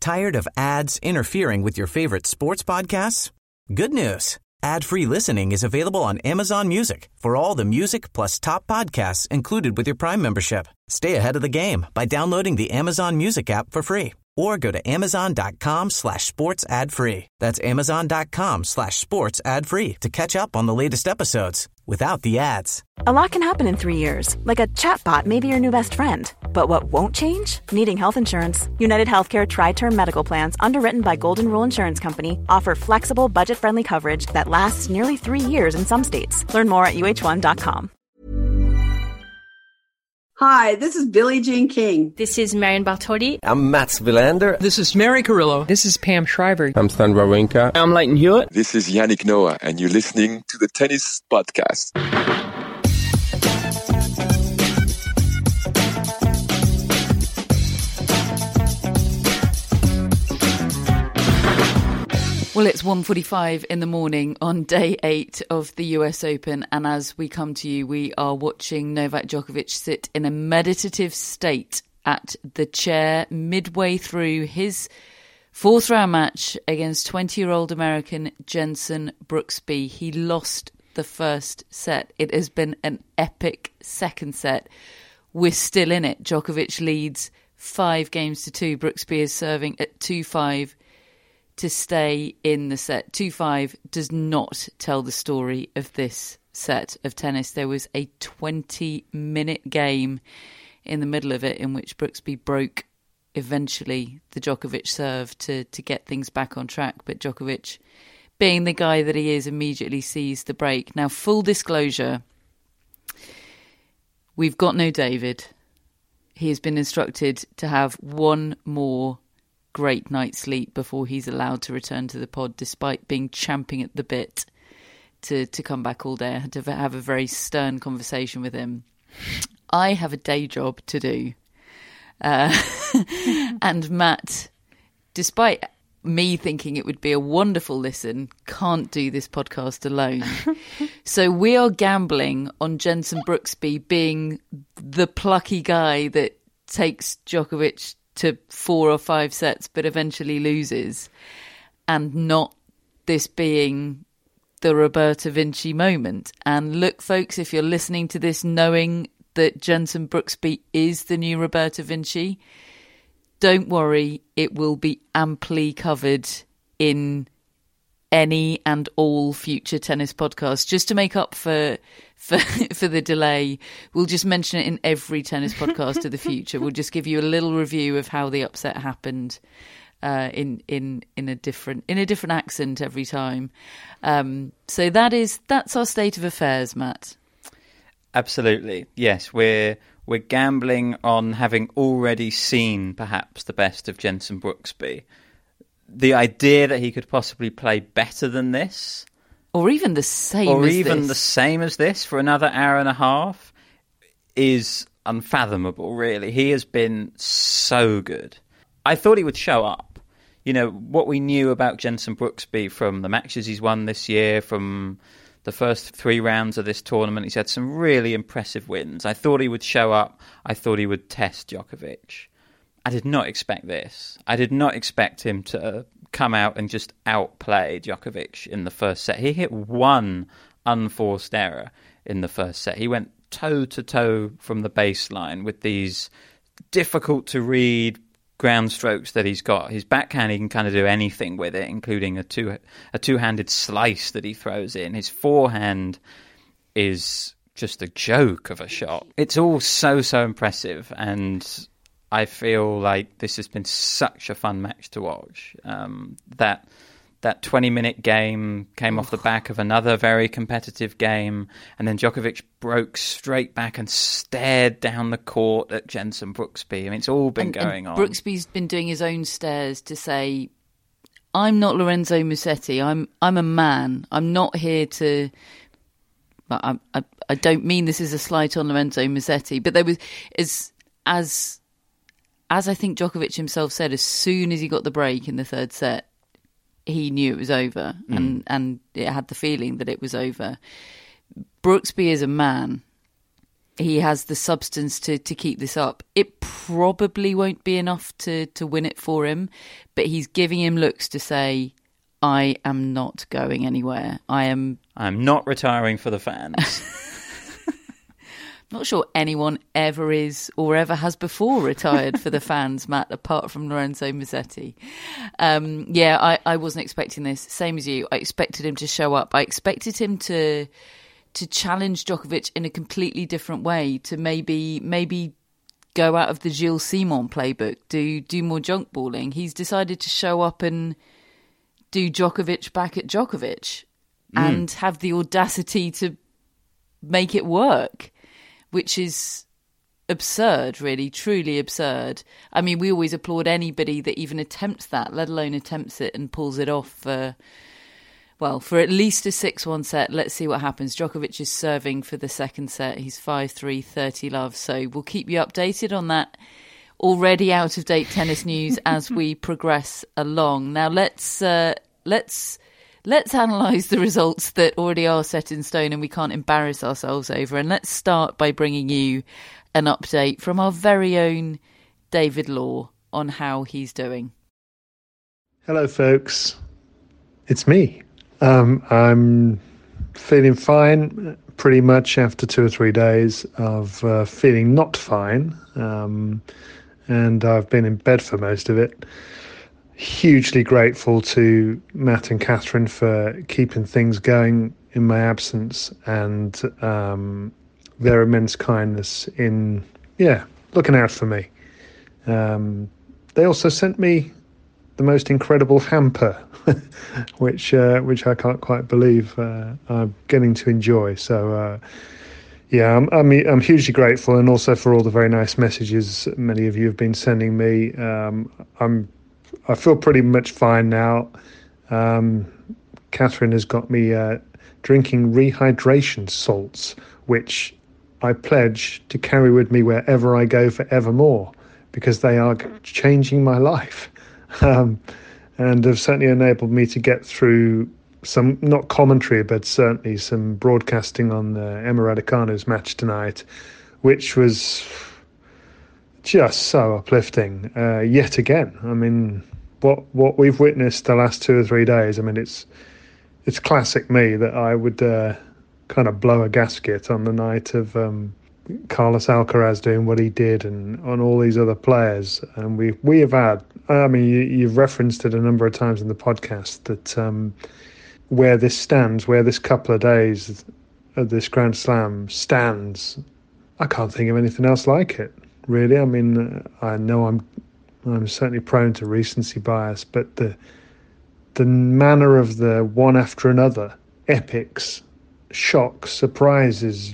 Tired of ads interfering with your favorite sports podcasts? Good news. Ad-free listening is available on Amazon Music for all the music plus top podcasts included with your Prime membership. Stay ahead of the game by downloading the Amazon Music app for free or go to amazon.com/sports ad free. That's amazon.com/sports ad free to catch up on the latest episodes without the ads. A lot can happen in 3 years, like a chatbot may be your new best friend. But what won't change? Needing health insurance. United Healthcare Tri-Term Medical Plans, underwritten by Golden Rule Insurance Company, offer flexible, budget-friendly coverage that lasts nearly 3 years in some states. Learn more at uh1.com. Hi, this is Billie Jean King. This is Marion Bartoli. I'm Mats Wilander. This is Mary Carrillo. This is Pam Shriver. I'm Stan Wawrinka. I'm Leighton Hewitt. This is Yannick Noah, and you're listening to the Tennis Podcast. Well, it's 1:45 in the morning on day 8 of the US Open, and as we come to you, we are watching Novak Djokovic sit in a meditative state at the chair midway through his fourth round match against 20-year-old American Jenson Brooksby. He lost the first set. It has been an epic second set. We're still in it. Djokovic leads 5-2. Brooksby is serving at 2-5 to stay in the set. 2-5 does not tell the story of this set of tennis. There was a 20-minute game in the middle of it in which Brooksby broke eventually the Djokovic serve to get things back on track. But Djokovic, being the guy that he is, immediately sees the break. Now, full disclosure, we've got no David. He has been instructed to have one more great night's sleep before he's allowed to return to the pod, despite being champing at the bit to come back all day. I had to have a very stern conversation with him. I have a day job to do. And Matt, despite me thinking it would be a wonderful listen, can't do this podcast alone. So we are gambling on Jenson Brooksby being the plucky guy that takes Djokovic to 4 or 5 sets but eventually loses, and not this being the Roberto Vinci moment. And look, folks, if you're listening to this knowing that Jenson Brooksby is the new Roberto Vinci, don't worry, it will be amply covered in any and all future tennis podcasts. Just to make up for the delay, we'll just mention it in every tennis podcast of the future. We'll just give you a little review of how the upset happened in a different accent every time. So that's our state of affairs, Matt. Absolutely, yes. We're gambling on having already seen perhaps the best of Jenson Brooksby. The idea that he could possibly play better than this, or even the same as this for another hour and a half, is unfathomable, really. He has been so good. I thought he would show up. You know, what we knew about Jenson Brooksby from the matches he's won this year, from the first 3 rounds of this tournament, he's had some really impressive wins. I thought he would show up. I thought he would test Djokovic. I did not expect this. I did not expect him to come out and just outplay Djokovic in the first set. He hit one unforced error in the first set. He went toe-to-toe from the baseline with these difficult-to-read ground strokes that he's got. His backhand, he can kind of do anything with it, including a two-handed slice that he throws in. His forehand is just a joke of a shot. It's all so impressive, and I feel like this has been such a fun match to watch. That 20-minute game came off the back of another very competitive game, and then Djokovic broke straight back and stared down the court at Jenson Brooksby. I mean, it's all been going on. Brooksby's been doing his own stares to say, I'm not Lorenzo Musetti. I'm a man. I'm not here to... I don't mean this is a slight on Lorenzo Musetti, but there was... As I think Djokovic himself said, as soon as he got the break in the third set, he knew it was over, and it had the feeling that it was over. Brooksby is a man. he has the substance to keep this up. It probably won't be enough to win it for him, but he's giving him looks to say, I am not going anywhere. I'm not retiring for the fans. Not sure anyone ever is or ever has before retired for the fans, Matt, apart from Lorenzo Musetti. I wasn't expecting this. Same as you. I expected him to show up. I expected him to challenge Djokovic in a completely different way, to maybe go out of the Gilles Simon playbook, do more junk balling. He's decided to show up and do Djokovic back at Djokovic and have the audacity to make it work, which is absurd, really, truly absurd. I mean, we always applaud anybody that even attempts that, let alone attempts it and pulls it off for at least a 6-1 set. Let's see what happens. Djokovic is serving for the second set. He's 5-3, 30 love. So we'll keep you updated on that already out-of-date tennis news as we progress along. Now, let's analyse the results that already are set in stone and we can't embarrass ourselves over. And let's start by bringing you an update from our very own David Law on how he's doing. Hello, folks. It's me. I'm feeling fine pretty much after 2 or 3 days of feeling not fine. And I've been in bed for most of it. Hugely grateful to Matt and Catherine for keeping things going in my absence, and their immense kindness in, looking out for me. They also sent me the most incredible hamper, which I can't quite believe I'm getting to enjoy. So, I'm hugely grateful, and also for all the very nice messages many of you have been sending me. I feel pretty much fine now. Catherine has got me drinking rehydration salts, which I pledge to carry with me wherever I go forevermore, because they are changing my life, and have certainly enabled me to get through some, not commentary, but certainly some broadcasting on Emma Raducanu's match tonight, which was just so uplifting yet again. I mean, what we've witnessed the last 2 or 3 days, I mean, it's classic me that I would kind of blow a gasket on the night of Carlos Alcaraz doing what he did, and on all these other players. And we have had, I mean, you've referenced it a number of times in the podcast, that where this stands, where this couple of days of this Grand Slam stands, I can't think of anything else like it, really. I mean, I know I'm certainly prone to recency bias, but the manner of the one after another epics, shocks, surprises,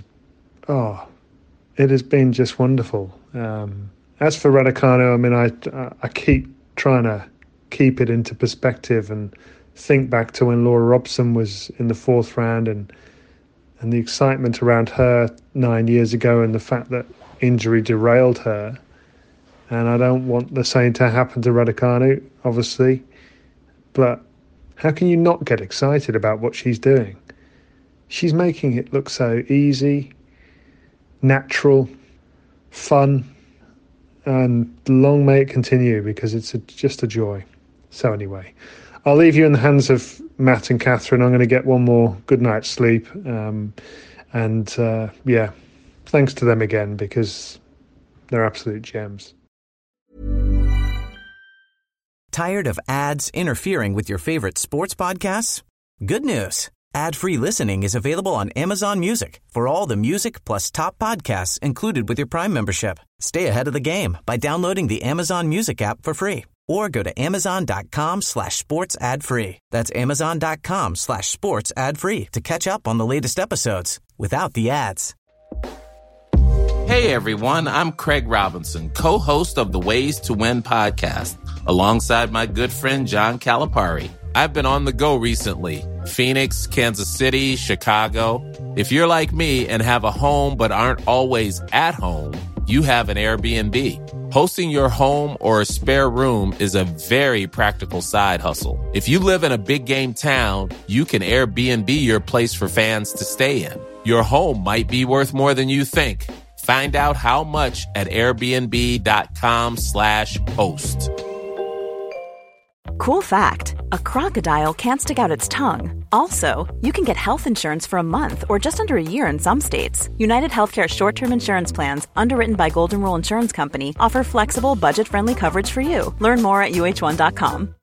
it has been just wonderful. As for Raducanu, I mean, I keep trying to keep it into perspective and think back to when Laura Robson was in the 4th round, and the excitement around her 9 years ago, and the fact that injury derailed her. And I don't want the same to happen to Raducanu, obviously, but how can you not get excited about what she's doing? She's making it look so easy, natural, fun, and long may it continue, because it's just a joy. So anyway, I'll leave you in the hands of Matt and Catherine. I'm going to get one more good night's sleep. Thanks to them again, because they're absolute gems. Tired of ads interfering with your favorite sports podcasts? Good news. Ad-free listening is available on Amazon Music for all the music plus top podcasts included with your Prime membership. Stay ahead of the game by downloading the Amazon Music app for free, or go to amazon.com/sports ad free. That's amazon.com/sports ad free to catch up on the latest episodes without the ads. Hey everyone, I'm Craig Robinson, co-host of the Ways to Win podcast, alongside my good friend John Calipari. I've been on the go recently. Phoenix, Kansas City, Chicago. If you're like me and have a home but aren't always at home, you have an Airbnb. Hosting your home or a spare room is a very practical side hustle. If you live in a big game town, you can Airbnb your place for fans to stay in. Your home might be worth more than you think. Find out how much at airbnb.com/host. Cool fact, a crocodile can't stick out its tongue. Also, you can get health insurance for a month or just under a year in some states. United Healthcare short-term insurance plans, underwritten by Golden Rule Insurance Company, offer flexible, budget-friendly coverage for you. Learn more at uh1.com.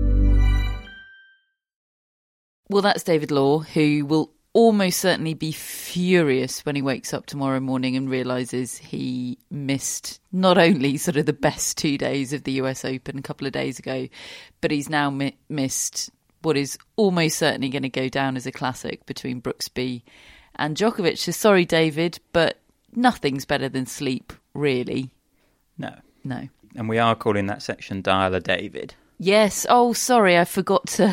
Well, that's David Law, who will almost certainly be furious when he wakes up tomorrow morning and realises he missed not only sort of the best 2 days of the US Open a couple of days ago, but he's now missed what is almost certainly going to go down as a classic between Brooksby and Djokovic. So sorry, David, but nothing's better than sleep, really. No. And we are calling that section Dialer David. Yes. Oh, sorry, I forgot to...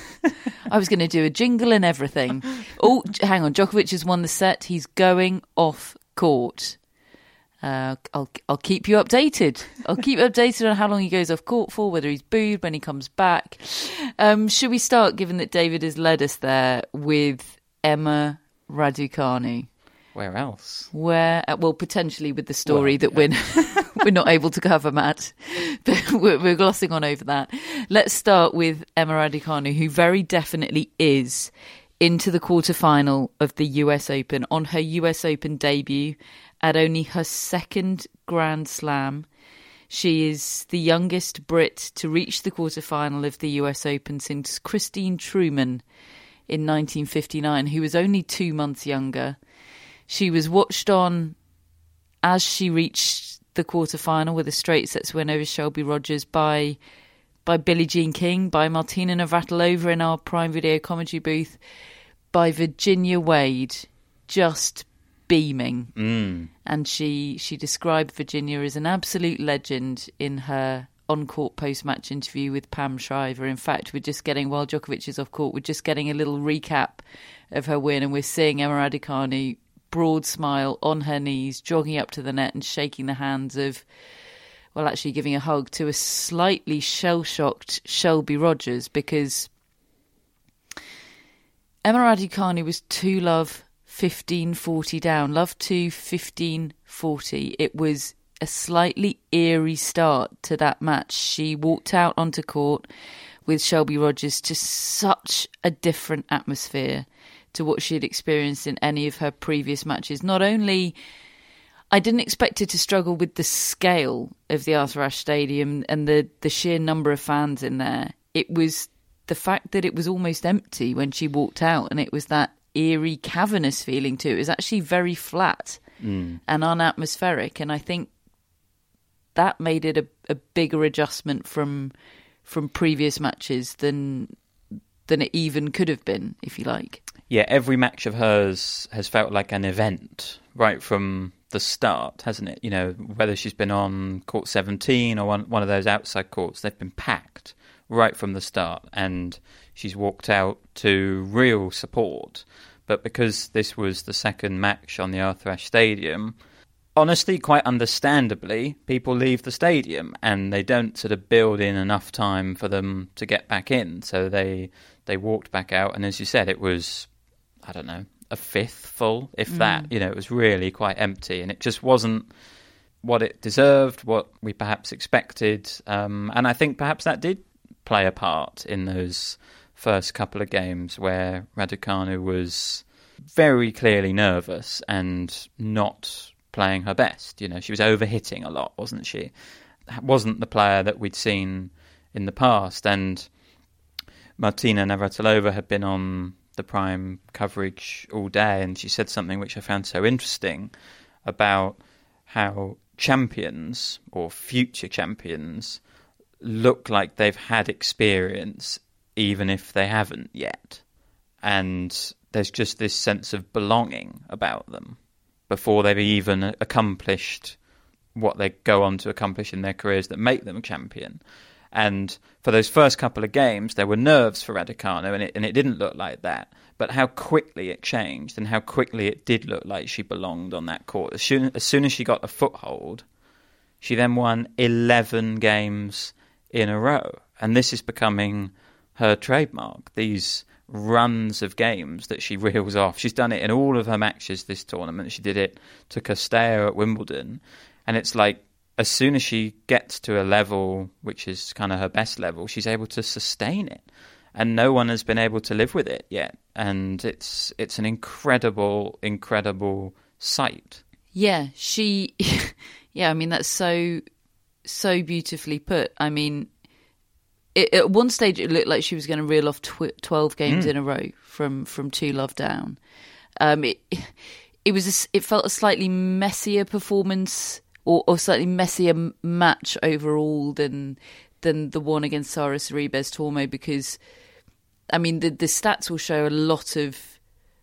I was going to do a jingle and everything. Oh, hang on. Djokovic has won the set. He's going off court. I'll keep you updated. I'll keep you updated on how long he goes off court for, whether he's booed when he comes back. Should we start, given that David has led us there, with Emma Raducanu? Where else? Well, potentially with the story that we're not able to cover, Matt. But we're glossing on over that. Let's start with Emma Raducanu, who very definitely is into the quarterfinal of the US Open on her US Open debut at only her second Grand Slam. She is the youngest Brit to reach the quarterfinal of the US Open since Christine Truman in 1959, who was only 2 months younger. She was watched on as she reached the quarterfinal with a straight sets win over Shelby Rogers by Billie Jean King, by Martina Navratilova in our Prime Video commentary booth, by Virginia Wade, just beaming. And she described Virginia as an absolute legend in her on-court post-match interview with Pam Shriver. In fact, while Djokovic is off court, we're just getting a little recap of her win, and we're seeing Emma Raducanu, broad smile, on her knees, jogging up to the net and shaking the hands of, well, actually giving a hug to a slightly shell-shocked Shelby Rogers, because Emma Raducanu was 2-love 15-40 down, love 2 15-40. It was a slightly eerie start to that match. She walked out onto court with Shelby Rogers to such a different atmosphere to what she had experienced in any of her previous matches. Not only, I didn't expect her to struggle with the scale of the Arthur Ashe Stadium and the sheer number of fans in there. It was the fact that it was almost empty when she walked out, and it was that eerie, cavernous feeling too. It was actually very flat and unatmospheric, and I think that made it a bigger adjustment from previous matches than it even could have been, if you like. Yeah, every match of hers has felt like an event right from the start, hasn't it? You know, whether she's been on court 17 or one of those outside courts, they've been packed right from the start, and she's walked out to real support. But because this was the second match on the Arthur Ashe Stadium, honestly, quite understandably, people leave the stadium and they don't sort of build in enough time for them to get back in. So they walked back out, and as you said, it was, I don't know, a fifth full, if that. You know, it was really quite empty, and it just wasn't what it deserved, what we perhaps expected. And I think perhaps that did play a part in those first couple of games where Raducanu was very clearly nervous and not playing her best. You know, she was overhitting a lot, wasn't she? Wasn't the player that we'd seen in the past. And Martina Navratilova had been on the Prime coverage all day, and she said something which I found so interesting about how champions or future champions look like they've had experience even if they haven't yet. And there's just this sense of belonging about them before they've even accomplished what they go on to accomplish in their careers that make them champion. And for those first couple of games, there were nerves for Raducanu, and it didn't look like that. But how quickly it changed, and how quickly it did look like she belonged on that court. As soon as she got a foothold, she then won 11 games in a row. And this is becoming her trademark. These runs of games that she reels off. She's done it in all of her matches this tournament. She did it to Castello at Wimbledon. And it's like, as soon as she gets to a level which is kind of her best level, she's able to sustain it. And no one has been able to live with it yet. And it's an incredible, incredible sight. Yeah, yeah, I mean, that's so beautifully put. I mean, at one stage it looked like she was going to reel off 12 games in a row from 2-love down. It felt a slightly messier performance or slightly messier match overall than the one against Sara Sorribes Tormo, because I mean the stats will show a lot of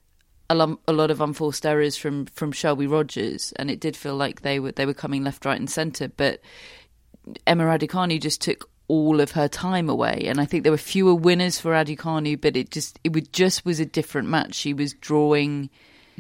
unforced errors from Shelby Rogers, and it did feel like they were coming left, right, and centre. But Emma Raducanu just took all of her time away, and I think there were fewer winners for Raducanu, but it was a different match. She was drawing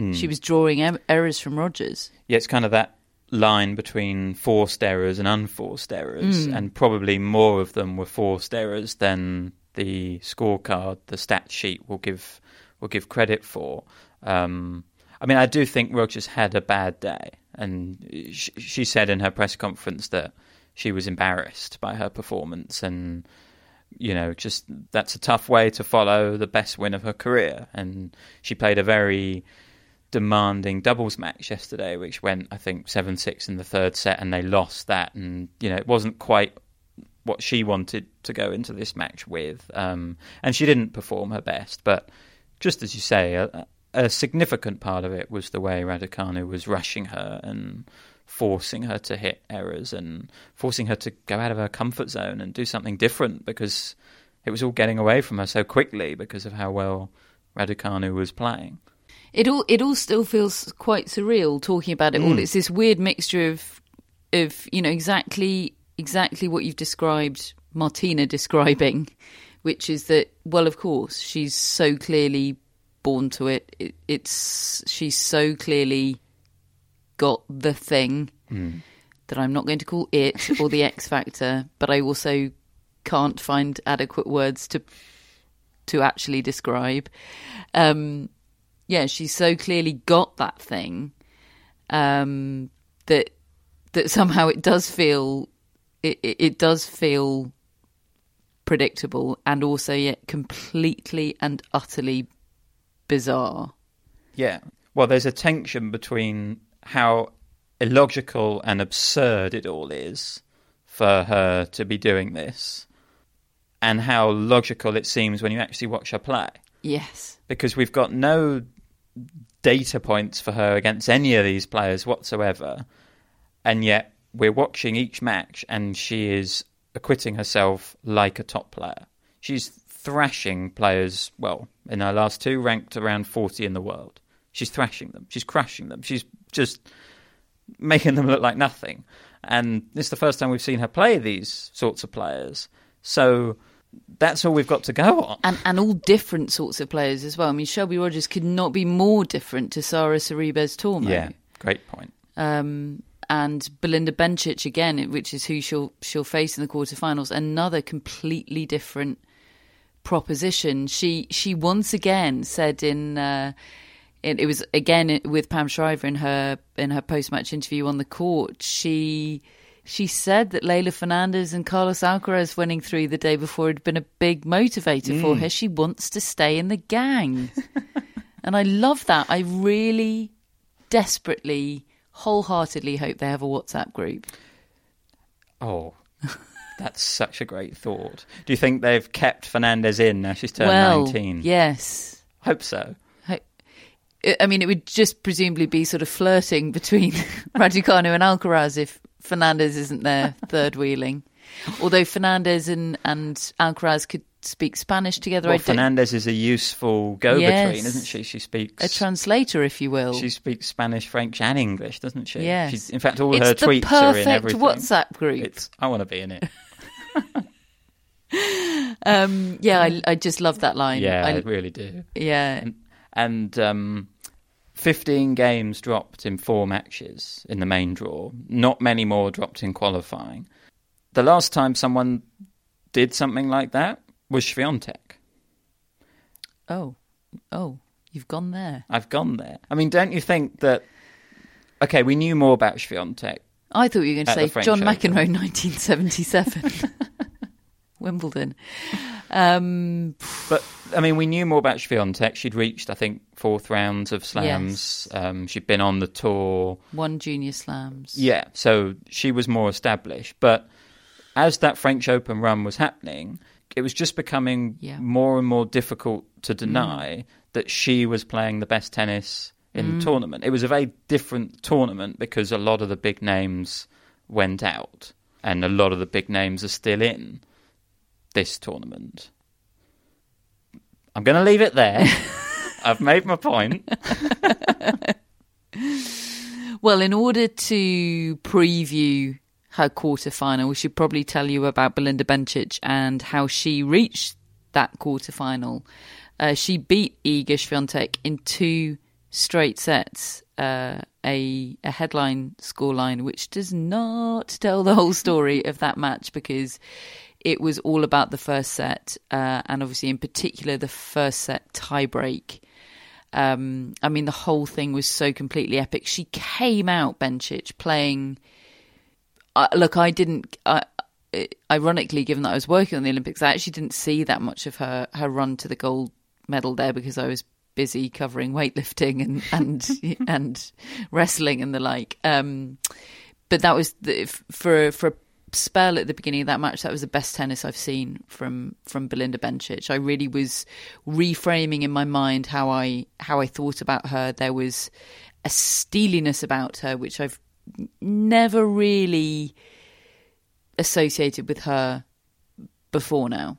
errors from Rogers. Yeah, it's kind of that line between forced errors and unforced errors, and probably more of them were forced errors than the scorecard, the stat sheet will give credit for. I mean, I do think Rogers had a bad day, and she said in her press conference that she was embarrassed by her performance, and just that's a tough way to follow the best win of her career. And she played a very demanding doubles match yesterday, which went, I think, 7-6 in the third set, and they lost that. And it wasn't quite what she wanted to go into this match with, and she didn't perform her best. But just as you say, a significant part of it was the way Raducanu was rushing her and forcing her to hit errors and forcing her to go out of her comfort zone and do something different, because it was all getting away from her so quickly because of how well Raducanu was playing. It all still feels quite surreal talking about it all. It's this weird mixture of exactly what you've described Martina describing, which is that, well, of course, she's so clearly born to it. She's so clearly got the thing that I'm not going to call it or the X factor, but I also can't find adequate words to actually describe. Yeah, she's so clearly got that thing that somehow it does feel predictable, and also yet completely and utterly bizarre. Yeah, well, there's a tension between how illogical and absurd it all is for her to be doing this, and how logical it seems when you actually watch her play. Yes. Because we've got no data points for her against any of these players whatsoever, and yet we're watching each match and she is acquitting herself like a top player. She's thrashing players, well, in her last two, ranked around 40 in the world. She's thrashing them. She's crushing them. She's just making them look like nothing. And this is the first time we've seen her play these sorts of players. So that's all we've got to go on. And all different sorts of players as well. I mean, Shelby Rogers could not be more different to Sara Sorribes Tormo. Yeah, great point. And Belinda Bencic again, which is who she'll face in the quarterfinals, another completely different proposition. She once again said it was again with Pam Shriver in her post-match interview on the court. She said that Leylah Fernandez and Carlos Alcaraz winning through the day before had been a big motivator for her. She wants to stay in the gang. And I love that. I really desperately, wholeheartedly hope they have a WhatsApp group. Oh, that's such a great thought. Do you think they've kept Fernandez in now she's turned 19? Yes. Hope so. I mean, it would just presumably be sort of flirting between Raducanu and Alcaraz if Fernandez isn't there third wheeling. Although Fernandez and Alcaraz could speak Spanish together. Well, Fernandez is a useful go-between, isn't she? She speaks... a translator, if you will. She speaks Spanish, French and English, doesn't she? Yes. In fact, all her tweets are in everything. It's the perfect WhatsApp group. I want to be in it. I just love that line. Yeah, I really do. Yeah. And 15 games dropped in 4 matches in the main draw. Not many more dropped in qualifying. The last time someone did something like that was Swiatek. Oh, you've gone there. I've gone there. I mean, don't you think that... Okay, we knew more about Swiatek. I thought you were going to say John Open. McEnroe, 1977. Wimbledon. But, I mean, we knew more about Swiatek. She'd reached, I think, 4th rounds of slams. Yes. She'd been on the tour. 1 junior slams. Yeah, so she was more established. But as that French Open run was happening, it was just becoming more and more difficult to deny that she was playing the best tennis in the tournament. It was a very different tournament because a lot of the big names went out and a lot of the big names are still in this tournament. I'm going to leave it there. I've made my point. Well, in order to preview her quarterfinal, we should probably tell you about Belinda Bencic and how she reached that quarterfinal. She beat Iga Swiatek in 2 straight sets, a headline scoreline, which does not tell the whole story of that match because it was all about the first set, and obviously in particular the first set tiebreak. I mean, the whole thing was so completely epic. She came out, Bencic, playing... look, I didn't... ironically, given that I was working on the Olympics, I actually didn't see that much of her run to the gold medal there because I was busy covering weightlifting and wrestling and the like. But that was for a spell at the beginning of that match. That was the best tennis I've seen from Belinda Bencic. I really was reframing in my mind how I thought about her. There was a steeliness about her which I've never really associated with her before now.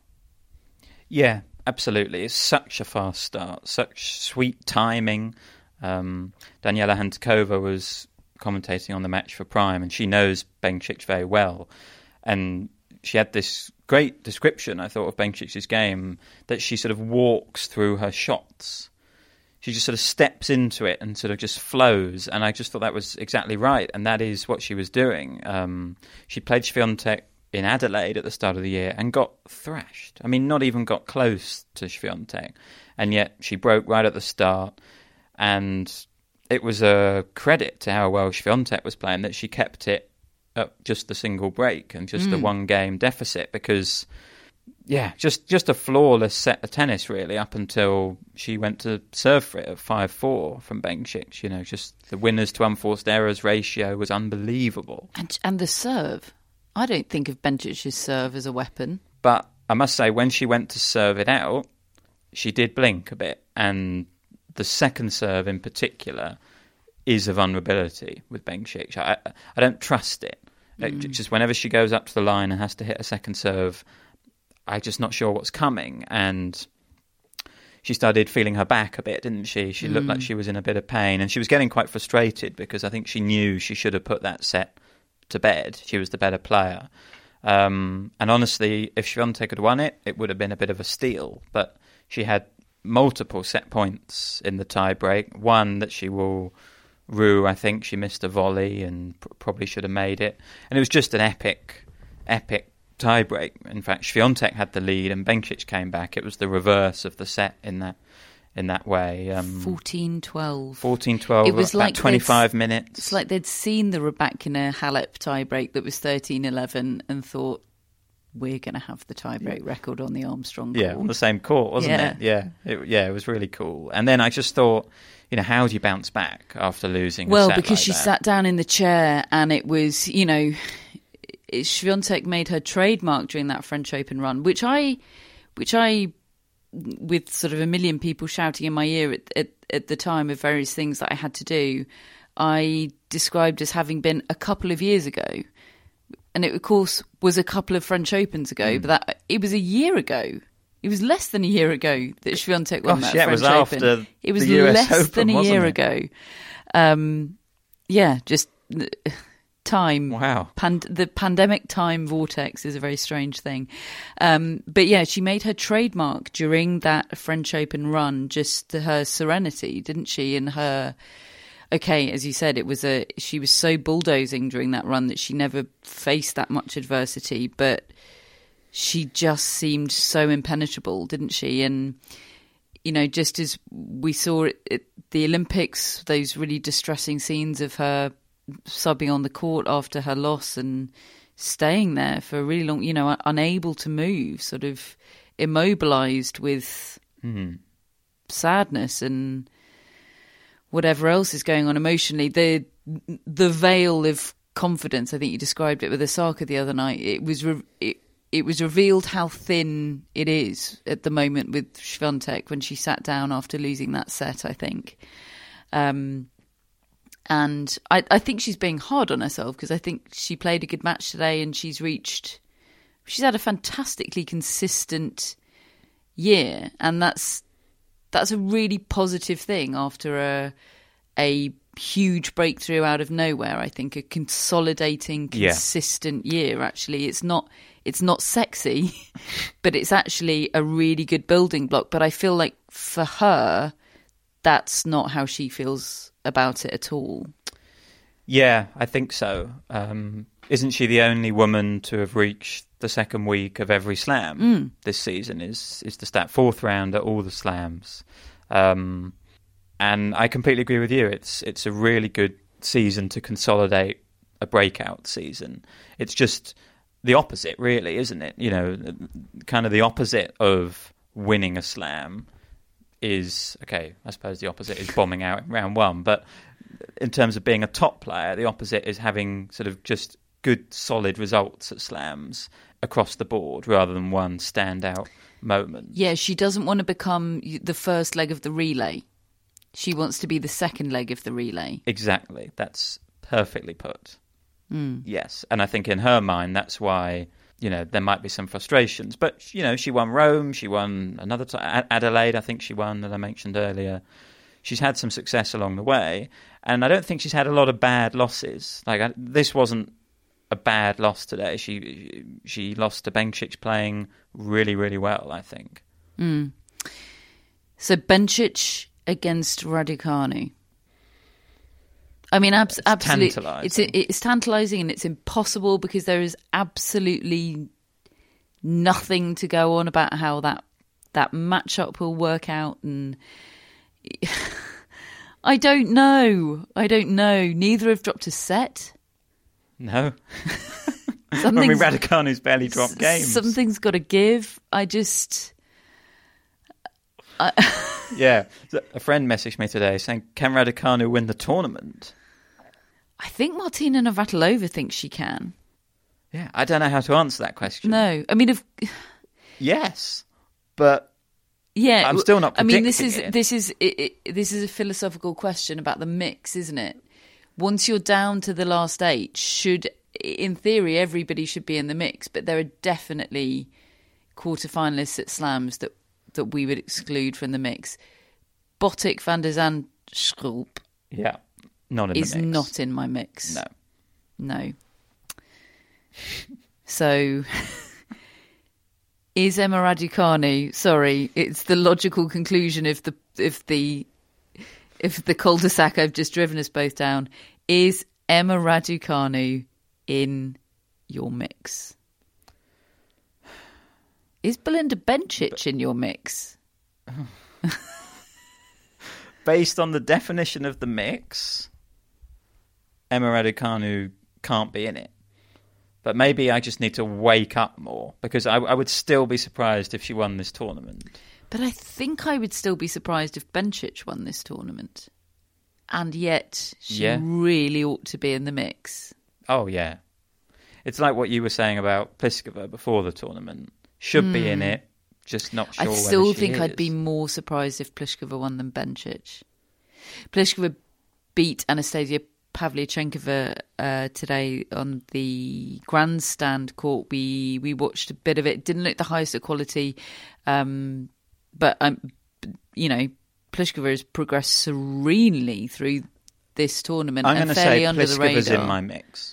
Yeah, absolutely. It's such a fast start, such sweet timing. Daniela Hantakova was commentating on the match for Prime, and she knows Bencic very well. And she had this great description, I thought, of Bencic's game, that she sort of walks through her shots. She just sort of steps into it and sort of just flows. And I just thought that was exactly right. And that is what she was doing. She played Swiatek in Adelaide at the start of the year and got thrashed. I mean, not even got close to Swiatek. And yet she broke right at the start. And it was a credit to how well Swiatek was playing that she kept it at just the single break and just the 1 game deficit because... Yeah, just a flawless set of tennis, really, up until she went to serve for it at 5-4 from Bencic. You know, just the winners to unforced errors ratio was unbelievable. And the serve. I don't think of Bencic's serve as a weapon. But I must say, when she went to serve it out, she did blink a bit. And the second serve in particular is a vulnerability with Bencic. I don't trust it. Just whenever she goes up to the line and has to hit a second serve... I'm just not sure what's coming. And she started feeling her back a bit, didn't she? She looked like she was in a bit of pain. And she was getting quite frustrated because I think she knew she should have put that set to bed. She was the better player. And honestly, if Swiatek had won it, it would have been a bit of a steal. But she had multiple set points in the tie-break. One that she will rue, I think. She missed a volley and probably should have made it. And it was just an epic tie-break. In fact, Swiatek had the lead and Bencic came back. It was the reverse of the set in that way. 14-12. 14-12, it was about like 25 minutes. It's like they'd seen the Rybakina Halep tie-break that was 13-11 and thought, we're going to have the tie-break record on the Armstrong court. Yeah, on the same court, wasn't it? Yeah. It was really cool. And then I just thought, how do you bounce back after losing a set because like she that? sat down in the chair and it was, Swiatek made her trademark during that French Open run, which I, with sort of a million people shouting in my ear at the time of various things that I had to do, I described as having been a couple of years ago. And it, of course, was a couple of French Opens ago, but it was a year ago. It was less than a year ago that Swiatek won that French Open. It was less than a year ago. Just... time. Wow. The pandemic time vortex is a very strange thing. But yeah, she made her trademark during that French Open run, just her serenity, didn't she? And her, as you said, she was so bulldozing during that run that she never faced that much adversity, but she just seemed so impenetrable, didn't she? And just as we saw at the Olympics, those really distressing scenes of her subbing on the court after her loss and staying there for a really long, unable to move, sort of immobilized with sadness and whatever else is going on emotionally. The veil of confidence, I think you described it with Osaka the other night. It was revealed how thin it is at the moment with Swiatek when she sat down after losing that set, I think. And I think she's being hard on herself, because I think she played a good match today and she's had a fantastically consistent year. And that's a really positive thing after a huge breakthrough out of nowhere. I think a consolidating, consistent year. Actually, it's not sexy, but it's actually a really good building block. But I feel like for her, that's not how she feels about it at all. Yeah, I think so. Isn't she the only woman to have reached the second week of every slam this season? Is the stat, 4th round at all the slams. And I completely agree with you. It's a really good season to consolidate a breakout season. It's just the opposite, really, isn't it? Kind of the opposite of winning a slam is, okay, I suppose the opposite is bombing out in round 1. But in terms of being a top player, the opposite is having sort of just good, solid results at slams across the board rather than one standout moment. Yeah, she doesn't want to become the first leg of the relay. She wants to be the second leg of the relay. Exactly. That's perfectly put. Yes. And I think in her mind, that's why, there might be some frustrations. But, she won Rome, she won another time, Adelaide, I think she won, that I mentioned earlier. She's had some success along the way. And I don't think she's had a lot of bad losses. This wasn't a bad loss today. She lost to Bencic playing really, really well, I think. So Bencic against Raducanu. I mean, absolutely, it's tantalising and it's impossible, because there is absolutely nothing to go on about how that matchup will work out, and I don't know. Neither have dropped a set. No. Raducanu's barely dropped games. Something's got to give. Yeah. A friend messaged me today saying, can Raducanu win the tournament? I think Martina Navratilova thinks she can. Yeah, I don't know how to answer that question. No. I mean, yes, but yeah, I'm still not predicting this is a philosophical question about the mix, isn't it? Once you're down to the last 8, in theory, everybody should be in the mix, but there are definitely quarterfinalists at slams that we would exclude from the mix. Botic van der Zandschulp is not in my mix. No. So, is Emma Raducanu? Sorry, it's the logical conclusion if the cul-de-sac I've just driven us both down. Is Emma Raducanu in your mix? Is Belinda Bencic in your mix? Based on the definition of the mix, Emma Raducanu can't be in it. But maybe I just need to wake up more, because I would still be surprised if she won this tournament. But I think I would still be surprised if Bencic won this tournament. And yet she really ought to be in the mix. Oh, yeah. It's like what you were saying about Pliskova before the tournament. Should be in it, just not sure whether she is. I still think I'd be more surprised if Pliskova won than Bencic. Pliskova beat Anastasia Pavlyuchenkova today on the grandstand court. We watched a bit of it. Didn't look the highest of quality, but Pliskova has progressed serenely through this tournament. I'm going to say Pliskova's in my mix.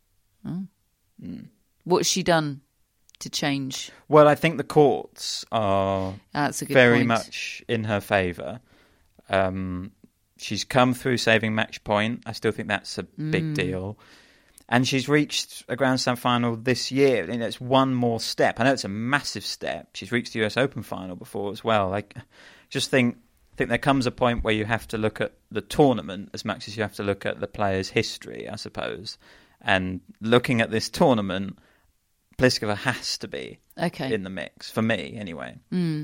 What's she done to change? Well, I think the courts are very point. much in her favour. She's come through saving match point. I still think that's a big deal. And she's reached a Grand Slam final this year. You know, it's one more step. I know it's a massive step. She's reached the US Open final before as well. Like, just think there comes a point where you have to look at the tournament as much as you have to look at the player's history, I suppose. And looking at this tournament, Pliskova has to be in the mix, for me anyway.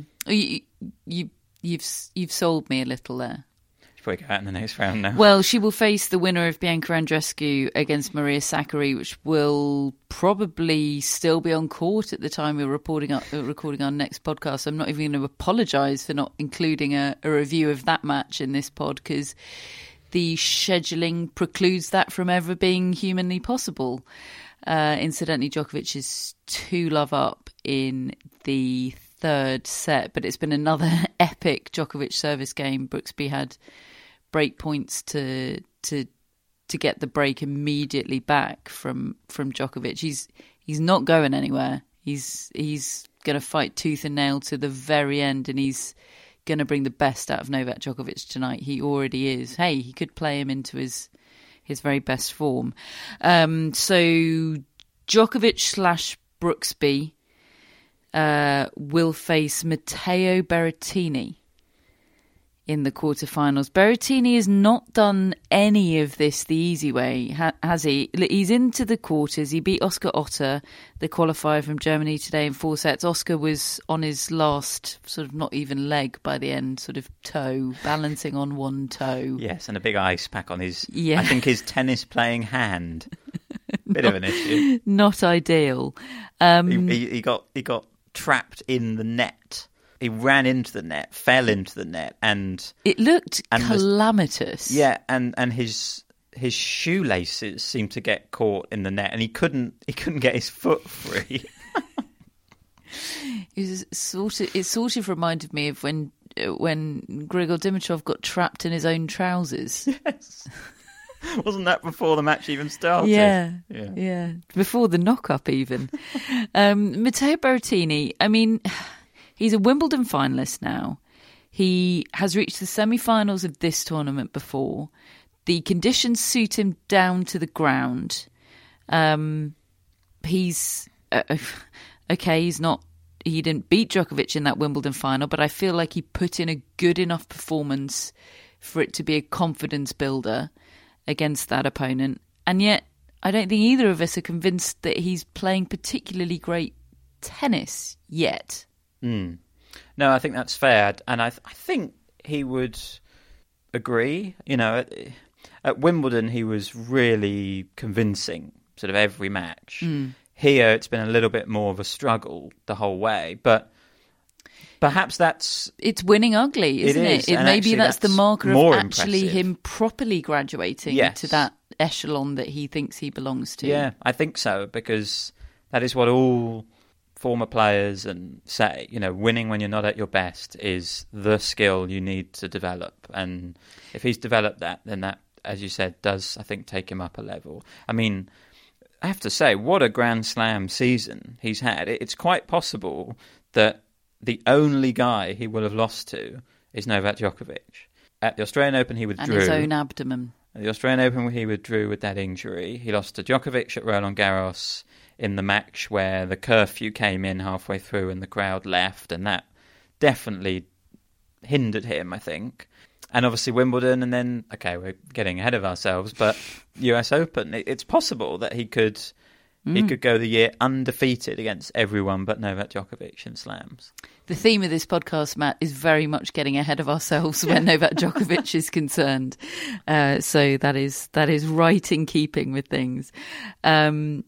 You've sold me a little there. Probably go out in the next round now. Well, she will face the winner of Bianca Andreescu against Maria Sakkari, which will probably still be on court at the time we're recording our next podcast. I'm not even going to apologise for not including a review of that match in this pod, because the scheduling precludes that from ever being humanly possible. Incidentally, Djokovic is 2-love up in the third set, but it's been another epic Djokovic service game. Brooksby had break points to get the break immediately back from Djokovic. He's not going anywhere. He's going to fight tooth and nail to the very end, and he's going to bring the best out of Novak Djokovic tonight. He already is. Hey, he could play him into his very best form. So Djokovic/Brooksby will face Matteo Berrettini in the quarterfinals. Berrettini has not done any of this the easy way, has he? He's into the quarters. He beat Oscar Otter, the qualifier from Germany, today in 4 sets. Oscar was on his last sort of not even leg by the end, sort of toe, balancing on one toe. Yes, and a big ice pack on his, I think, his tennis playing hand. Bit of an issue. Not ideal. He got trapped in the net. He ran into the net, fell into the net, and it looked calamitous. And his shoelaces seemed to get caught in the net, and he couldn't get his foot free. It sort of reminded me of when Grigor Dimitrov got trapped in his own trousers. Yes. Wasn't that before the match even started? Yeah. Before the knock-up even. Matteo Berrettini, I mean, he's a Wimbledon finalist now. He has reached the semi-finals of this tournament before. The conditions suit him down to the ground. He's okay. He didn't beat Djokovic in that Wimbledon final, but I feel like he put in a good enough performance for it to be a confidence builder against that opponent. And yet, I don't think either of us are convinced that he's playing particularly great tennis yet. No, I think that's fair, and I think he would agree. You know, at Wimbledon he was really convincing, sort of every match. Here it's been a little bit more of a struggle the whole way, but perhaps it's winning ugly, isn't it? Maybe that's the marker of actually impressive. Him properly graduating to that echelon that he thinks he belongs to. Yeah, I think so, because that is what all former players say. You know, winning when you're not at your best is the skill you need to develop. And if he's developed that, then that, as you said, does, I think, take him up a level. I mean, I have to say, what a Grand Slam season he's had. It's quite possible that the only guy he will have lost to is Novak Djokovic. At the Australian Open, he withdrew. And his own abdomen. At the Australian Open, he withdrew with that injury. He lost to Djokovic at Roland Garros in the match where the curfew came in halfway through and the crowd left, and that definitely hindered him, I think. And obviously Wimbledon, and then, okay, we're getting ahead of ourselves, but US Open, it's possible that he could go the year undefeated against everyone but Novak Djokovic in slams. The theme of this podcast, Matt, is very much getting ahead of ourselves when Novak Djokovic is concerned. So that is right in keeping with things. I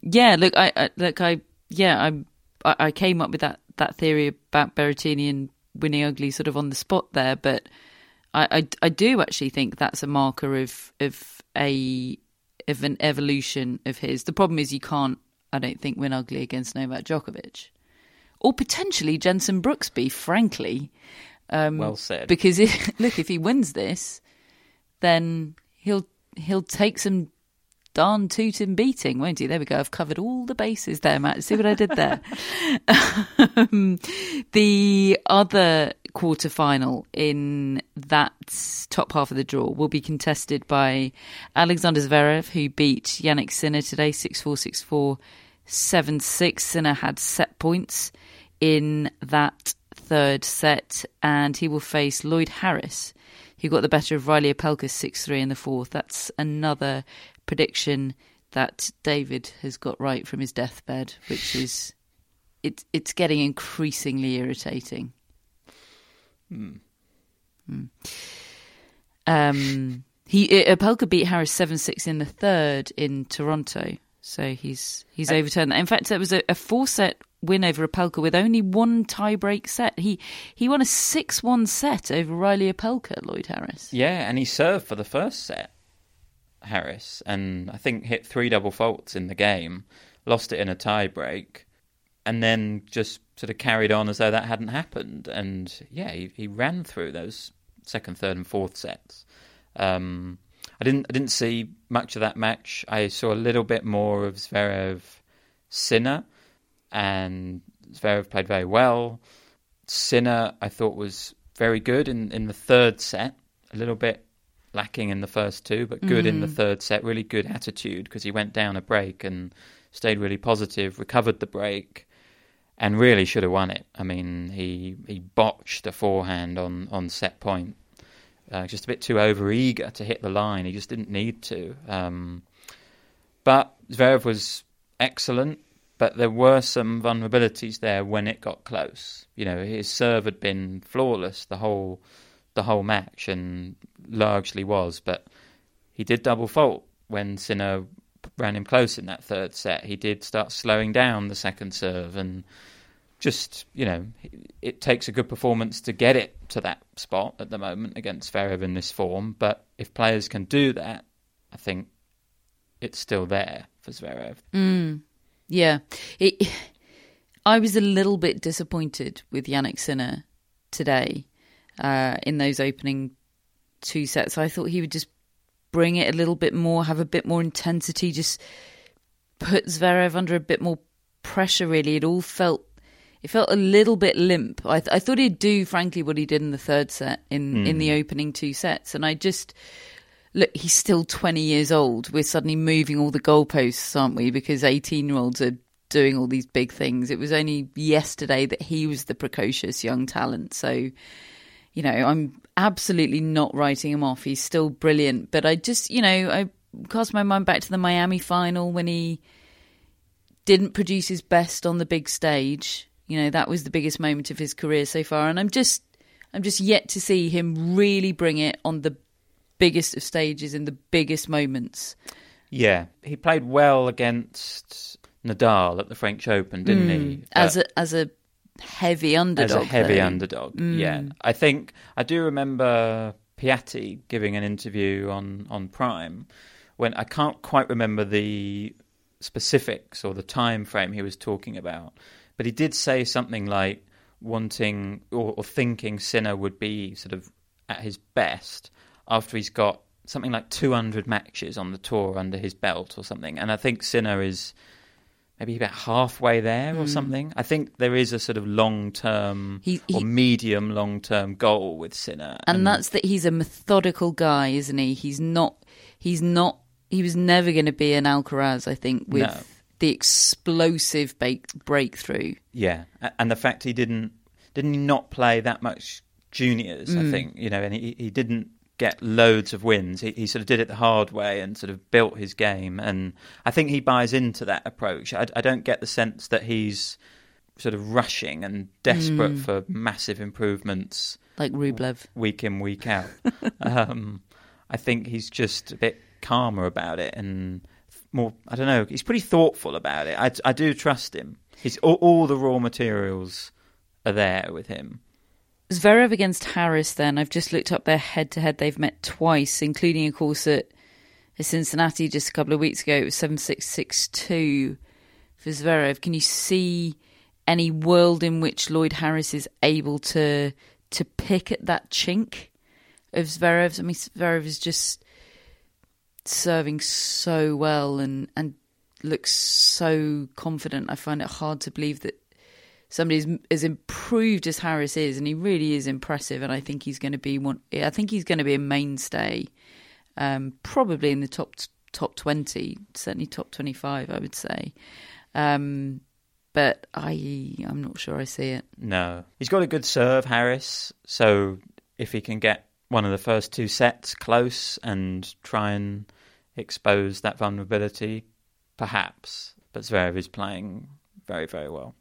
came up with that theory about Berrettini and winning ugly sort of on the spot there, but I do actually think that's a marker of an evolution of his. The problem is you can't, I don't think, win ugly against Novak Djokovic. Or potentially Jenson Brooksby, frankly. Well said. Because if he wins this, then he'll take some darn tootin' beating, won't he? There we go. I've covered all the bases there, Matt. See what I did there? The other quarter-final in that top half of the draw will be contested by Alexander Zverev, who beat Jannik Sinner today 6-4, 6-4, 7-6. Sinner had set points in that third set, and he will face Lloyd Harris, who got the better of Riley Opelka 6-3 in the fourth. That's another prediction that David has got right from his deathbed, which is it's getting increasingly irritating. Opelka beat Harris 7-6 in the third in Toronto, so he's overturned that. In fact, it was a 4-set win over Opelka with only one tie-break set. He won a 6-1 set over Riley Opelka, Lloyd Harris. Yeah, and he served for the first set, Harris, and I think hit 3 double faults in the game, lost it in a tie-break, and then just sort of carried on as though that hadn't happened. And yeah, he ran through those second, third and fourth sets. I didn't see much of that match. I saw a little bit more of Zverev Sinner, and Zverev played very well. Sinner, I thought, was very good in the third set, a little bit lacking in the first two, but good in the third set, really good attitude, because he went down a break and stayed really positive, recovered the break, and really should have won it. I mean, he botched the forehand on set point. Just a bit too over-eager to hit the line. He just didn't need to. But Zverev was excellent, but there were some vulnerabilities there when it got close. You know, his serve had been flawless the whole match, and largely was, but he did double fault when Sinner ran him close in that third set. He did start slowing down the second serve, and just, you know, it takes a good performance to get it to that spot at the moment against Zverev in this form, but if players can do that, I think it's still there for Zverev. Yeah. I was a little bit disappointed with Jannik Sinner today in those opening two sets. I thought he would just bring it a little bit more, have a bit more intensity, just put Zverev under a bit more pressure, really. It felt a little bit limp. I thought he'd do, frankly, what he did in the third set in the opening two sets. And I just... Look, he's still 20 years old. We're suddenly moving all the goalposts, aren't we? Because 18-year-olds are doing all these big things. It was only yesterday that he was the precocious young talent. So, you know, I'm absolutely not writing him off. He's still brilliant. But I just, you know, I cast my mind back to the Miami final when he didn't produce his best on the big stage. You know, that was the biggest moment of his career so far. And I'm just yet to see him really bring it on the biggest of stages in the biggest moments. Yeah, he played well against Nadal at the French Open, didn't he? As a heavy underdog. Underdog, yeah. I do remember Piatti giving an interview on Prime when I can't quite remember the specifics or the time frame he was talking about, but he did say something like wanting or thinking Sinner would be sort of at his best after he's got something like 200 matches on the tour under his belt or something. And I think Sinner is maybe about halfway there or something. I think there is a sort of long-term or medium long-term goal with Sinner. And that's that he's a methodical guy, isn't he? He was never going to be an Alcaraz, I think, with the explosive breakthrough. Yeah, and the fact he didn't he not play that much juniors, I think, you know, and he didn't get loads of wins. He sort of did it the hard way and sort of built his game, and I think he buys into that approach. I don't get the sense that he's sort of rushing and desperate for massive improvements like Rublev week in, week out. I think he's just a bit calmer about it and more, I don't know, he's pretty thoughtful about it. I do trust him. He's all the raw materials are there with him. Zverev against Harris, then. I've just looked up their head-to-head. They've met twice, including, of course, at Cincinnati just a couple of weeks ago. It was 7-6, 6-2 for Zverev. Can you see any world in which Lloyd Harris is able to pick at that chink of Zverev's? I mean, Zverev is just serving so well and looks so confident. I find it hard to believe that somebody as improved as Harris is, and he really is impressive, and I think he's going to be a mainstay, probably in the top 20, certainly top 25, I would say. But I'm not sure I see it. No. He's got a good serve, Harris, so if he can get one of the first 2 sets close and try and expose that vulnerability, perhaps. But Zverev is playing very, very well.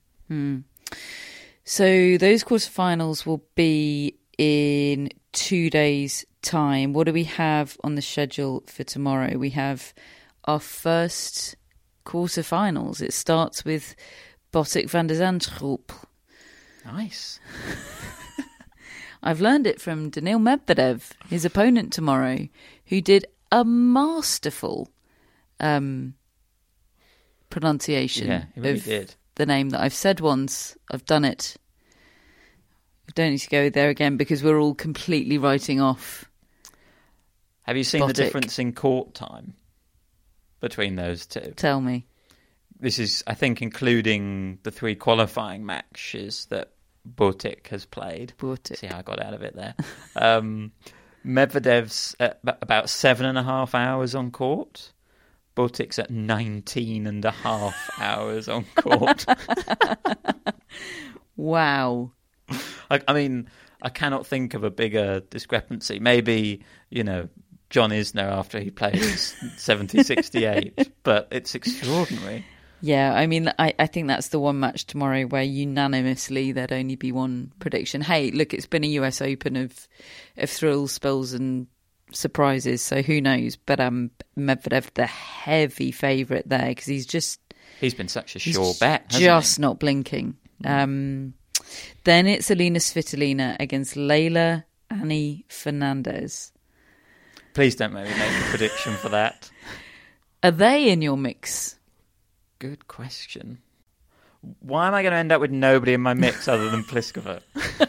So those quarterfinals will be in 2 days' time. What do we have on the schedule for tomorrow? We have our first quarterfinals. It starts with Botic van der Zandschulp. Nice. I've learned it from Daniil Medvedev, his opponent tomorrow, who did a masterful pronunciation of the name that I've said once. I've done it. I don't need to go there again because we're all completely writing off. Have you seen Botic. The difference in court time between those two? Tell me. This is, I think, including the 3 qualifying matches that Botic has played. See how I got out of it there. Medvedev's at about 7.5 hours on court. Botic's at 19.5 hours on court. Wow. I mean, I cannot think of a bigger discrepancy. Maybe, John Isner after he plays 70-68, but it's extraordinary. Yeah, I mean, I think that's the one match tomorrow where unanimously there'd only be one prediction. Hey, look, it's been a US Open of thrills, spills and surprises, so who knows? But Medvedev, the heavy favourite there, because he's been such a sure bet, just not blinking. Then it's Alina Svitolina against Leylah Annie Fernandez. Please don't make me make a prediction for that. Are they in your mix? Good question. Why am I going to end up with nobody in my mix other than Pliskova?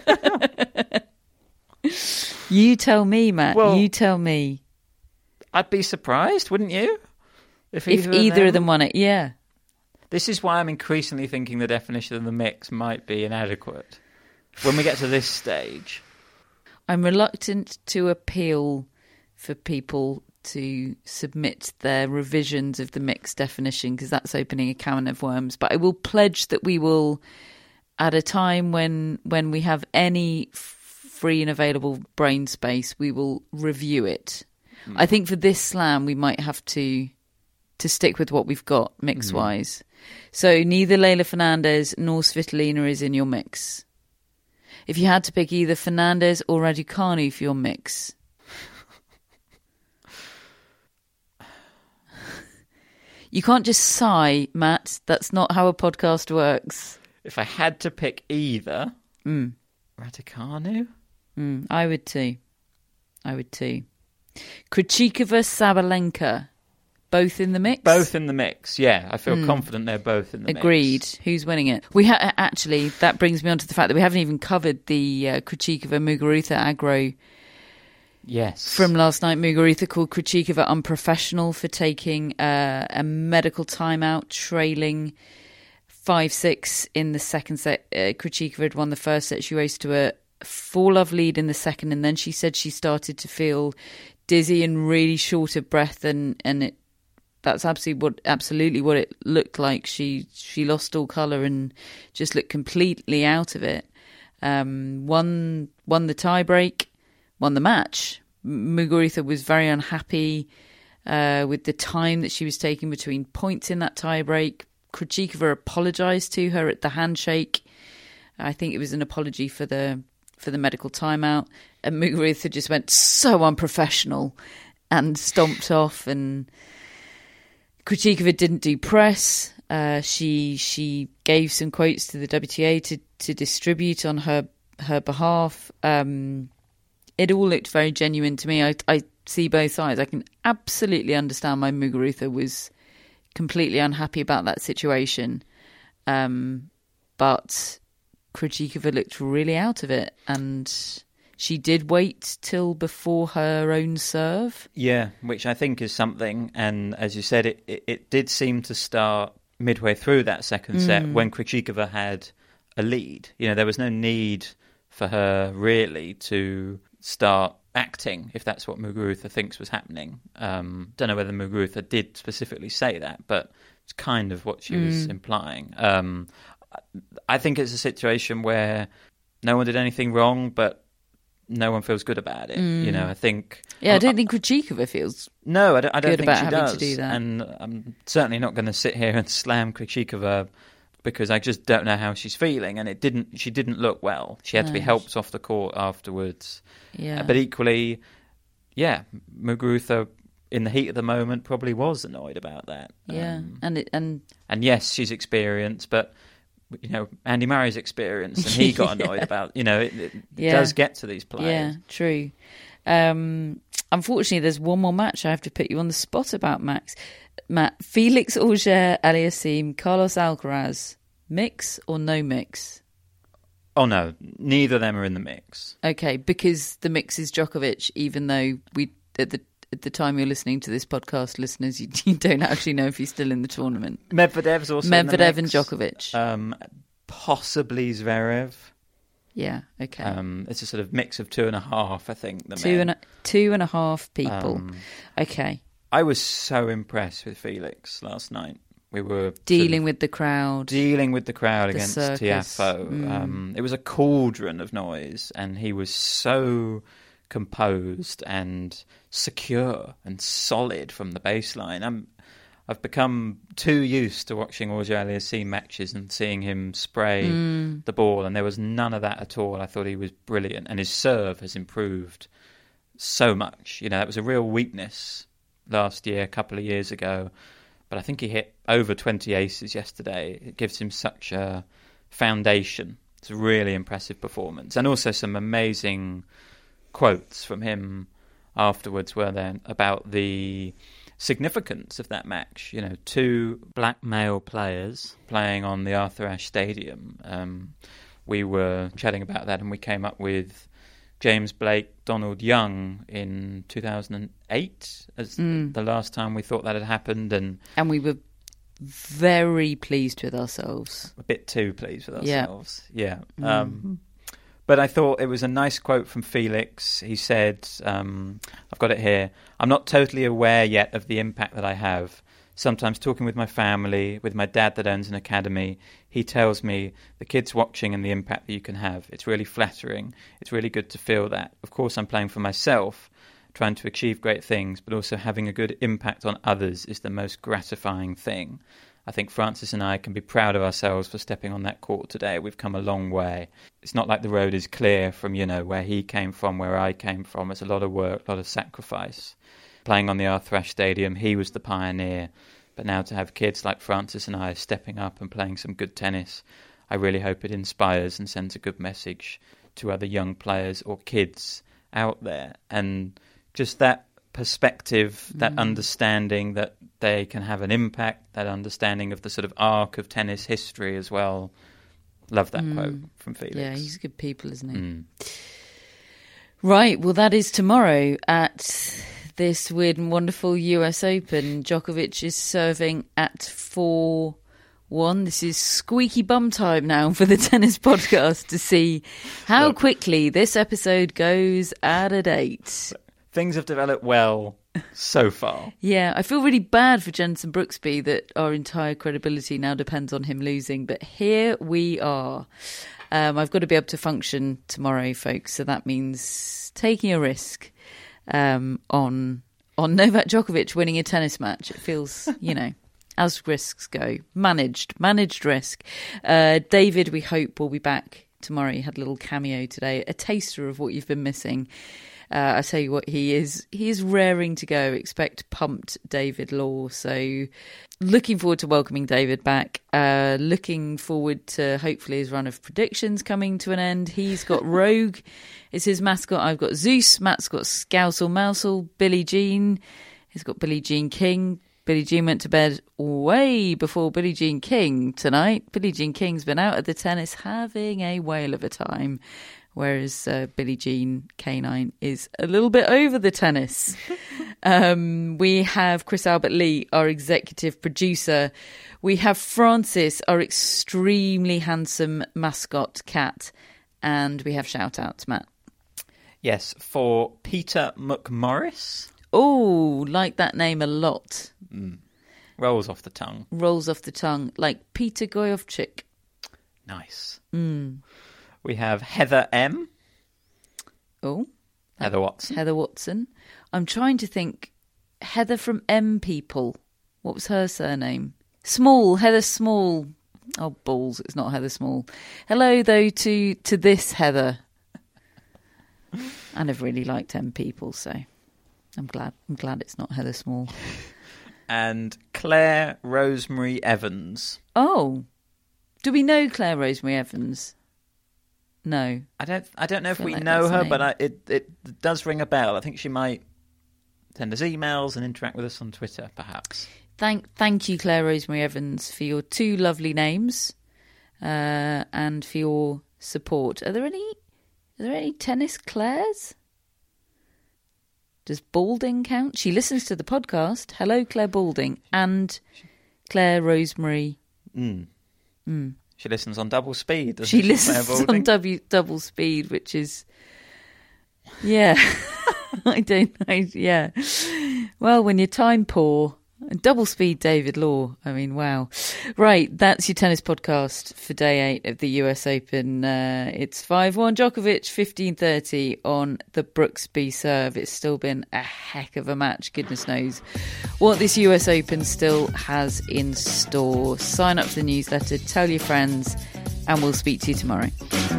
You tell me, Matt. Well, you tell me. I'd be surprised, wouldn't you? If either of them won it, yeah. This is why I'm increasingly thinking the definition of the mix might be inadequate. When we get to this stage. I'm reluctant to appeal for people to submit their revisions of the mix definition because that's opening a can of worms. But I will pledge that we will, at a time when we have any free and available brain space, we will review it. I think for this slam we might have to stick with what we've got mix-wise. So neither Leylah Fernandez nor Svitolina is in your mix. If you had to pick either Fernandez or Raducanu for your mix... You can't just sigh, Matt. That's not how a podcast works. If I had to pick either, Raducanu? I would too. Krejcikova, Sabalenka, both in the mix? Both in the mix, yeah. I feel confident they're both in the mix. Agreed. Who's winning it? Actually, that brings me on to the fact that we haven't even covered the Krejcikova-Muguruza aggro. Yes. From last night, Muguruza called Krejcikova unprofessional for taking a medical timeout, trailing 5-6 in the second set. Krejcikova had won the first set. She raced to a 4-love lead in the second, and then she said she started to feel dizzy and really short of breath, and that's absolutely what it looked like. She lost all colour and just looked completely out of it. Won the tiebreak. Won the match. Muguruza was very unhappy with the time that she was taking between points in that tiebreak. Krejcikova apologised to her at the handshake. I think it was an apology for the medical timeout. And Muguruza just went so unprofessional and stomped off. And Krejcikova didn't do press. She gave some quotes to the WTA to distribute on her behalf. It all looked very genuine to me. I see both sides. I can absolutely understand why Muguruza was completely unhappy about that situation. But Krejcikova looked really out of it. And she did wait till before her own serve. Yeah, which I think is something. And as you said, it did seem to start midway through that second set when Krejcikova had a lead. You know, there was no need for her really to start acting, if that's what Muguruza thinks was happening. Don't know whether Muguruza did specifically say that, but it's kind of what she was implying. I think it's a situation where no one did anything wrong, but no one feels good about it. You know, I think... Yeah, I don't think Krejcikova feels No, I don't good think about she having does. to do that. And I'm certainly not going to sit here and slam Krejcikova because I just don't know how she's feeling. And she didn't look well. She had to be helped off the court afterwards. Yeah. But equally, yeah, Muguruza in the heat of the moment probably was annoyed about that. Yeah, And yes, she's experienced, but you know, Andy Murray's experienced, and he got annoyed about. You know, it does get to these players. Yeah, true. Unfortunately, there's one more match I have to put you on the spot about, Matt. Felix Auger-Aliassime, Carlos Alcaraz, mix or no mix? Oh no, neither of them are in the mix. Okay, because the mix is Djokovic, even though we at the time you're listening to this podcast, listeners, you don't actually know if he's still in the tournament. Medvedev's also in the mix. Medvedev and Djokovic. Possibly Zverev. Yeah, okay. It's a sort of mix of 2.5, I think. Two and a half people. Okay. I was so impressed with Felix last night. We were dealing with the crowd against circus. Tiafoe. It was a cauldron of noise, and he was so composed and secure and solid from the baseline. I've become too used to watching Auger-Aliassime matches and seeing him spray the ball, and there was none of that at all. I thought he was brilliant, and his serve has improved so much. You know, that was a real weakness last year, a couple of years ago, but I think he hit over 20 aces yesterday. It gives him such a foundation. It's a really impressive performance, and also some amazing quotes from him afterwards were there about the significance of that match. You know, 2 black male players playing on the Arthur Ashe Stadium. We were chatting about that, and we came up with James Blake, Donald Young in 2008 as the last time we thought that had happened, and we were very pleased with ourselves. A bit too pleased with ourselves. Yeah. But I thought it was a nice quote from Felix. He said, I've got it here, "I'm not totally aware yet of the impact that I have. Sometimes talking with my family, with my dad that owns an academy, he tells me the kids watching and the impact that you can have. It's really flattering. It's really good to feel that. Of course, I'm playing for myself, trying to achieve great things, but also having a good impact on others is the most gratifying thing. I think Francis and I can be proud of ourselves for stepping on that court today. We've come a long way. It's not like the road is clear from, you know, where he came from, where I came from. It's a lot of work, a lot of sacrifice. Playing on the Arthur Ashe Stadium, he was the pioneer. But now to have kids like Francis and I stepping up and playing some good tennis, I really hope it inspires and sends a good message to other young players or kids out there." And just that perspective, that understanding that they can have an impact, that understanding of the sort of arc of tennis history as well. Love that quote from Felix. Yeah, he's good people, isn't he? Right, well, that is tomorrow at this weird and wonderful US Open. Djokovic is serving at 4-1. This is squeaky bum time now for the tennis podcast to see how quickly this episode goes out of date. Things have developed well so far. Yeah, I feel really bad for Jenson Brooksby that our entire credibility now depends on him losing, but here we are. I've got to be able to function tomorrow, folks, so that means taking a risk on Novak Djokovic winning a tennis match. It feels, you know, as risks go, managed risk. David, we hope, will be back tomorrow. He had a little cameo today, a taster of what you've been missing. I tell you what, he is raring to go. Expect pumped David Law. So looking forward to welcoming David back. Looking forward to hopefully his run of predictions coming to an end. He's got Rogue is his mascot. I've got Zeus. Matt's got Scousel Mousel. Billie Jean. He's got Billie Jean King. Billie Jean went to bed way before Billie Jean King tonight. Billie Jean King's been out at the tennis having a whale of a time. whereas Billie Jean K9 is a little bit over the tennis. We have Chris Albert Lee, our executive producer. We have Francis, our extremely handsome mascot cat. And we have shout-outs, Matt. Yes, for Peter McMorris. Oh, like that name a lot. Rolls off the tongue. Rolls off the tongue, like Peter Gojovchik. Nice. We have Heather M. Oh. Heather Watson. Heather Watson. I'm trying to think. Heather from M People. What was her surname? Small. Heather Small. Oh, balls. It's not Heather Small. Hello, though, to this Heather. I never really liked M People, so I'm glad it's not Heather Small. And Claire Rosemary Evans. Oh. Do we know Claire Rosemary Evans? No. I don't know if we like know that's her, the but it does ring a bell. I think she might send us emails and interact with us on Twitter, perhaps. Thank you, Claire Rosemary Evans, for your two lovely names and for your support. Are there any tennis Claires? Does Balding count? She listens to the podcast. Hello, Claire Balding and Claire Rosemary. She listens on double speed. Doesn't She listens on double speed, which is, yeah, I don't know. Yeah, well, when you're time poor. Double speed David Law. I mean, wow. Right, that's your tennis podcast for day 8 of the US Open. It's 5-1 Djokovic, 15-30 on the Brooksby serve. It's still been a heck of a match. Goodness knows what this US Open still has in store. Sign up for the newsletter, tell your friends, and we'll speak to you tomorrow.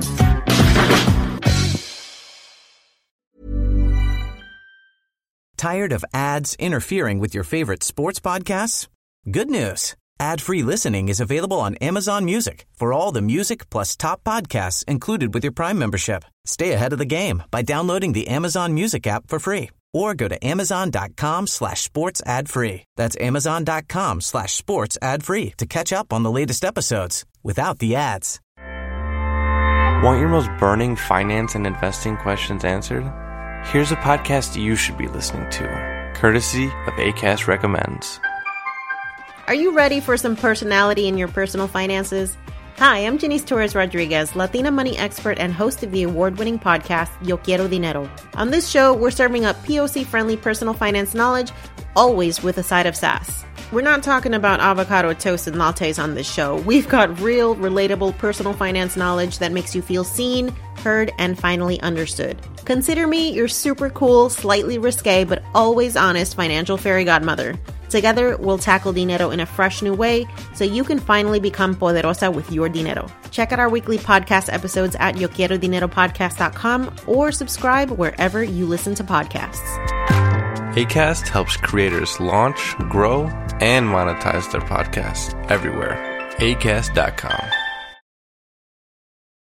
Tired of ads interfering with your favorite sports podcasts? Good news. Ad-free listening is available on Amazon Music for all the music plus top podcasts included with your Prime membership. Stay ahead of the game by downloading the Amazon Music app for free or go to amazon.com/sports ad free. That's amazon.com/sports ad free to catch up on the latest episodes without the ads. Want your most burning finance and investing questions answered? Here's a podcast you should be listening to, courtesy of Acast Recommends. Are you ready for some personality in your personal finances? Hi, I'm Janice Torres Rodriguez, Latina money expert and host of the award-winning podcast, Yo Quiero Dinero. On this show, we're serving up POC-friendly personal finance knowledge, always with a side of sass. We're not talking about avocado toast and lattes on this show. We've got real, relatable personal finance knowledge that makes you feel seen, heard, and finally understood. Consider me your super cool, slightly risque, but always honest financial fairy godmother. Together, we'll tackle dinero in a fresh new way so you can finally become poderosa with your dinero. Check out our weekly podcast episodes at YoQuieroDineroPodcast.com or subscribe wherever you listen to podcasts. Acast helps creators launch, grow, and monetize their podcasts everywhere. Acast.com.